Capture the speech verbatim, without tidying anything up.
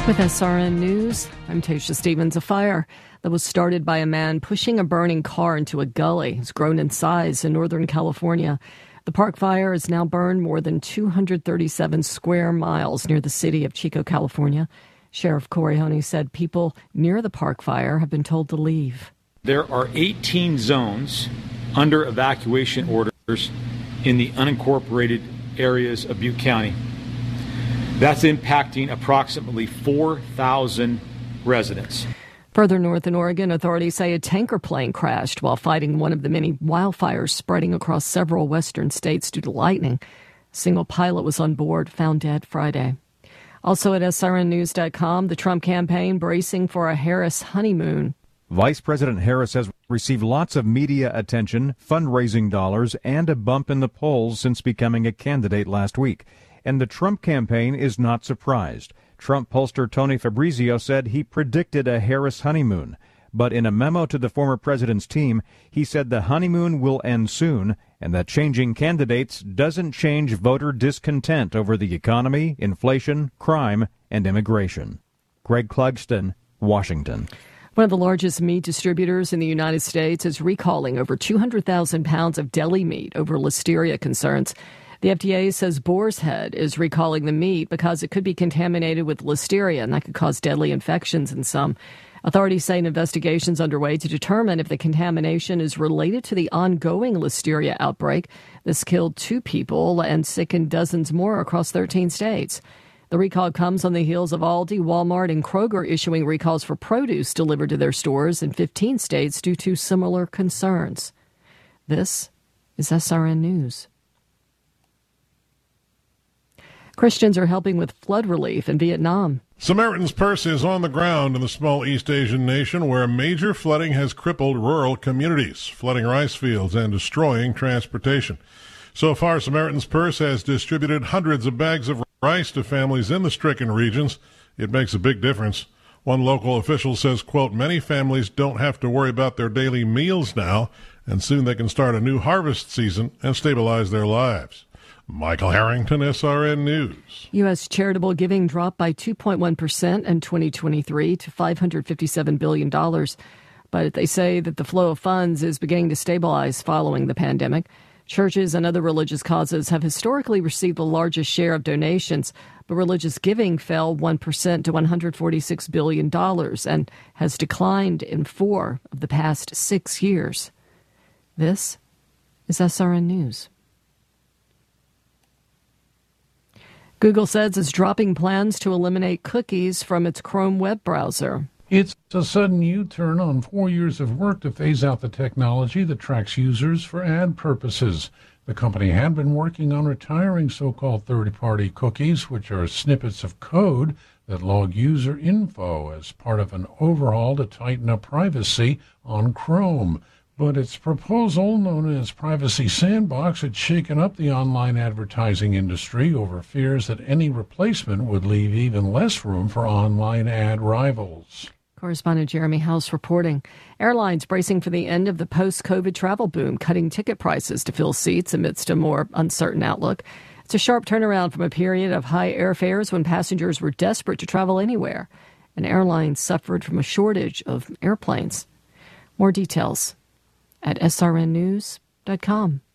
With S R N News, I'm Tasha Stevens. A fire that was started by a man pushing a burning car into a gully has grown in size in Northern California. The Park Fire has now burned more than two hundred thirty-seven square miles near the city of Chico, California. Sheriff Corey Honey said people near the Park Fire have been told to leave. There are eighteen zones under evacuation orders in the unincorporated areas of Butte County. That's impacting approximately four thousand residents. Further north in Oregon, authorities say a tanker plane crashed while fighting one of the many wildfires spreading across several western states due to lightning. A single pilot was on board, found dead Friday. Also at S R N news dot com, the Trump campaign bracing for a Harris honeymoon. Vice President Harris has received lots of media attention, fundraising dollars, and a bump in the polls since becoming a candidate last week. And the Trump campaign is not surprised. Trump pollster Tony Fabrizio said he predicted a Harris honeymoon. But in a memo to the former president's team, he said the honeymoon will end soon and that changing candidates doesn't change voter discontent over the economy, inflation, crime, and immigration. Greg Clugston, Washington. One of the largest meat distributors in the United States is recalling over two hundred thousand pounds of deli meat over listeria concerns. The F D A says Boar's Head is recalling the meat because it could be contaminated with listeria, and that could cause deadly infections in some. Authorities say an investigation is underway to determine if the contamination is related to the ongoing listeria outbreak. This killed two people and sickened dozens more across thirteen states. The recall comes on the heels of Aldi, Walmart, and Kroger issuing recalls for produce delivered to their stores in fifteen states due to similar concerns. This is S R N News. Christians are helping with flood relief in Vietnam. Samaritan's Purse is on the ground in the small East Asian nation where major flooding has crippled rural communities, flooding rice fields and destroying transportation. So far, Samaritan's Purse has distributed hundreds of bags of rice to families in the stricken regions. It makes a big difference. One local official says, quote, many families don't have to worry about their daily meals now, and soon they can start a new harvest season and stabilize their lives. Michael Harrington, S R N News. U S charitable giving dropped by two point one percent in twenty twenty-three to five hundred fifty-seven billion dollars. But they say that the flow of funds is beginning to stabilize following the pandemic. Churches and other religious causes have historically received the largest share of donations, but religious giving fell one percent to one hundred forty-six billion dollars and has declined in four of the past six years. This is S R N News. Google says it's dropping plans to eliminate cookies from its Chrome web browser. It's a sudden U-turn on four years of work to phase out the technology that tracks users for ad purposes. The company had been working on retiring so-called third-party cookies, which are snippets of code that log user info as part of an overhaul to tighten up privacy on Chrome. But its proposal, known as Privacy Sandbox, had shaken up the online advertising industry over fears that any replacement would leave even less room for online ad rivals. Correspondent Jeremy House reporting. Airlines bracing for the end of the post-COVID travel boom, cutting ticket prices to fill seats amidst a more uncertain outlook. It's a sharp turnaround from a period of high airfares when passengers were desperate to travel anywhere, and airlines suffered from a shortage of airplanes. More details at S R N news dot com.